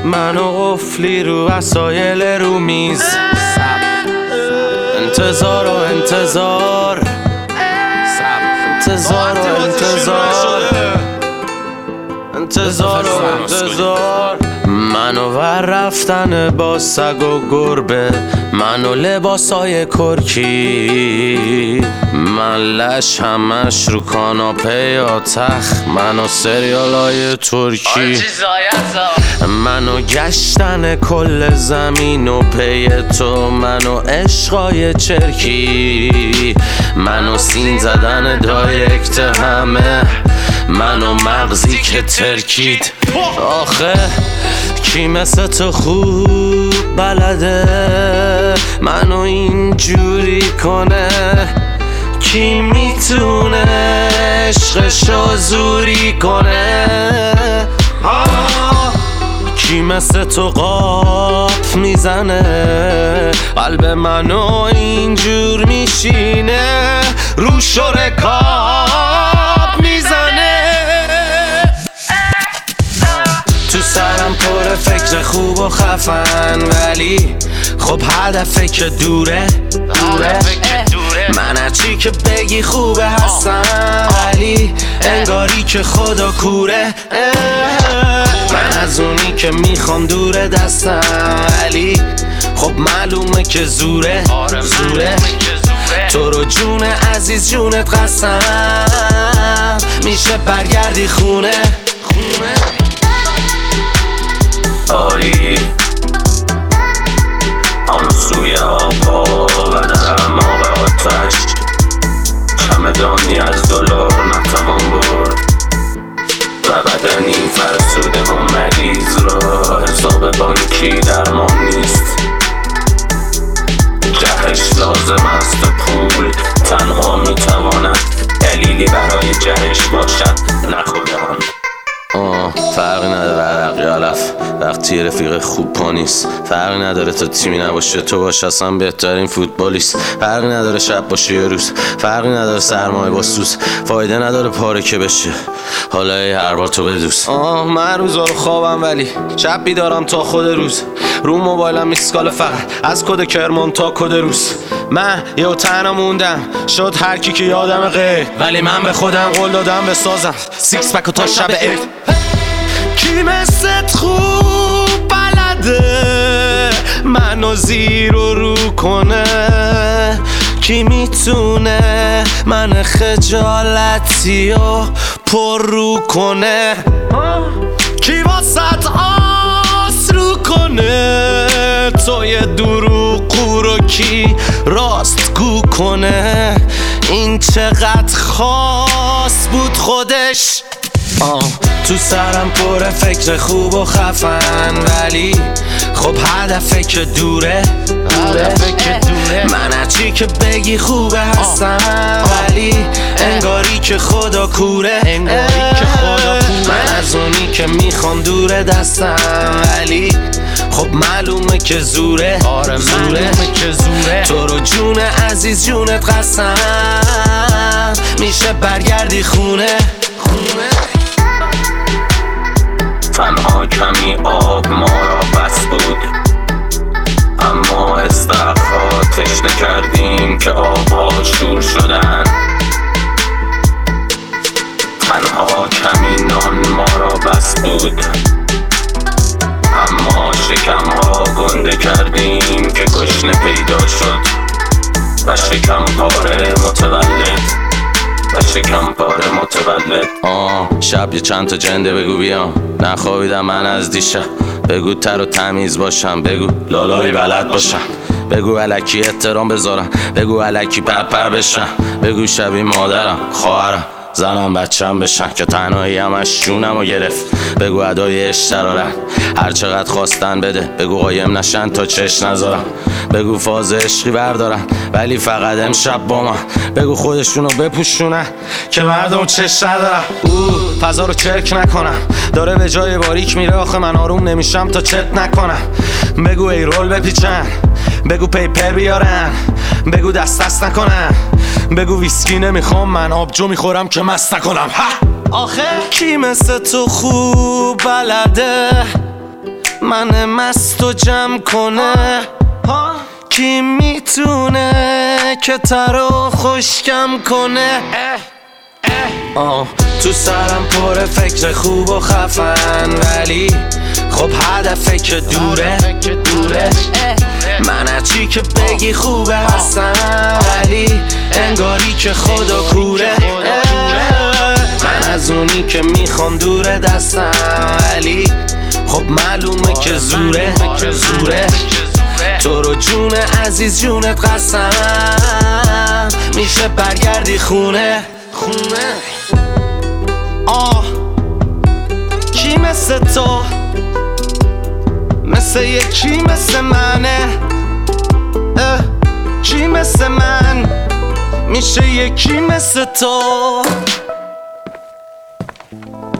منو قفلی رو وسایل رو میز، انتظار و انتظار، انتظار و انتظار، انتظار و انتظار. منو ور رفتن با سگ و گربه، منو لباسای کرکی، من لش همش رو کاناپه یا تخت، منو سریالای ترکی، منو گشتن کل زمین و پی تو، منو عشقای چرکی، منو سین زدن دایرکت همه، منو مغزی که ترکید. آخه کی مثل تو خوب بلده منو اینجوری کنه؟ کی میتونه عشقشو زوری کنه؟ کی مثل تو قاف میزنه قلب منو اینجور میشینه، رو رکاب میزنه؟ تو سرم پر فکر خوب و خفن، ولی خب هدفه که دوره. من هرچی که بگی خوبه هستم، ولی انگاری که خدا کوره. من از اونی که میخوام دوره دستم، ولی خب معلومه که زوره. تو رو جون عزیز جونت قسم، میشه برگردی خونه. آری آن سوی آبا و درم آب آتش، چمدانی از دلار نتوان برد و بدنی فرسوده و مریض را حساب بانکی درمان نیست. جهش لازم است پول، تنها میتواند دلیلی برای جهش باشد، نه خودم. فرقی نداره عرقی علف وقتی رفیق خوب پا نیست، فرقی نداره تا تیمی نباشه تو باش اصلا بهترین فوتبالیست، فرقی نداره شب باشه یه روز، فرقی نداره سرمایه با سوز، فایده نداره پاره که بشه، حالا هر بار تو بدوز. من روزا رو خوابم ولی شب بیدارم تا خود روز، رو موبایلم میسکاله فقط از کد کرمان تا کد روز. من یه تنها موندم شد هر کی که یادم غیر، ولی من به خودم قول دادم بسازم سیکس پک و تا شب عید. کی مثل خوب بلده منو زیر و رو کنه؟ کی میتونه من خجالتی و پر رو کنه؟ کی واسط آس رو کنه؟ تو یه دروغ رو کی راست گو کنه؟ این چقدر خاص بود خودش. تو سرم پر فکر خوب و خفن، ولی خب هدفه که دوره. من هرچی که بگی خوبه هستم، ولی انگاری که خدا کوره. من از اونی که میخوام دوره دستم، ولی خب معلومه که زوره. تو رو جون عزیز جونت قسم، میشه برگردی خونه. تنها کمی آب ما را بس بود، اما استخرها تشنه کردیم که آبها شور شدن. تنها کمی نان ما را بس بود، اما شکمها گنده کردیم که گشنه پیدا شد و شکم پاره متولد. شب یه چند تا جنده بگو بیام، نخوابیدم من از دیشب، بگو تر و تمیز باشم، بگو لالایی بلد باشم، بگو الکی احترام بذارم، بگو الکی پرپر بشم، بگو شبیه مادرم خواهرم زنم بچم بشن که تنهایی همش جونم رو گرفت، بگو ادای اشترارن هر چقدر خواستن بده، بگو قایم نشن تا چش نذارم، بگو فاز عشقی بردارن ولی فقط امشب با من، بگو خودشونو بپوشونن که مردم چش ندارن، فضا رو چرک نکنم داره به جای باریک میره، آخه من آروم نمیشم تا چت نکنم، بگو ای رول بپیچن، بگو پیپر بیارن، بگو دست نکنن، بگو ویسکی نمیخوام من آبجو میخورم که مست نکنم. آخه کی مثل تو خوب بلده من مست و جمع کنه؟ کی میتونه که ترو خشکم کنه؟ تو سرم پر فکر خوب و خفن، ولی خب هدفه که دوره. من هرچی که بگی خوبه هستم، ولی انگاری که خدا کوره. من از اونی که میخوام دوره دستم، ولی خب معلومه که زوره. تو رو جون عزیز جونت قسم، میشه برگردی خونه. کی مثل تو، مثل یکی مثل منه؟ کی مثل من میشه یکی مثل تو؟